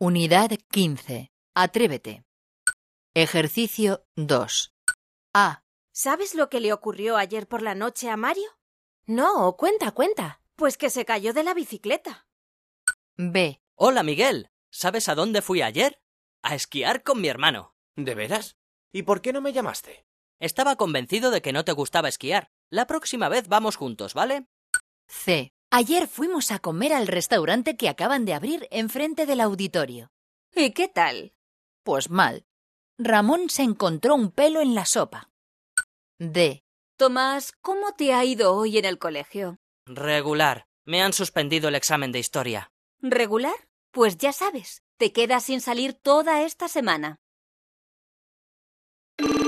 Unidad 15. Atrévete. Ejercicio 2. A. ¿Sabes lo que le ocurrió ayer por la noche a Mario? No, cuenta. Pues que se cayó de la bicicleta. B. Hola, Miguel. ¿Sabes a dónde fui ayer? A esquiar con mi hermano. ¿De veras? ¿Y por qué no me llamaste? Estaba convencido de que no te gustaba esquiar. La próxima vez vamos juntos, ¿vale? C. Ayer fuimos a comer al restaurante que acaban de abrir enfrente del auditorio. ¿Y qué tal? Pues mal. Ramón se encontró un pelo en la sopa. D. Tomás, ¿cómo te ha ido hoy en el colegio? Regular. Me han suspendido el examen de historia. ¿Regular? Pues ya sabes, te quedas sin salir toda esta semana.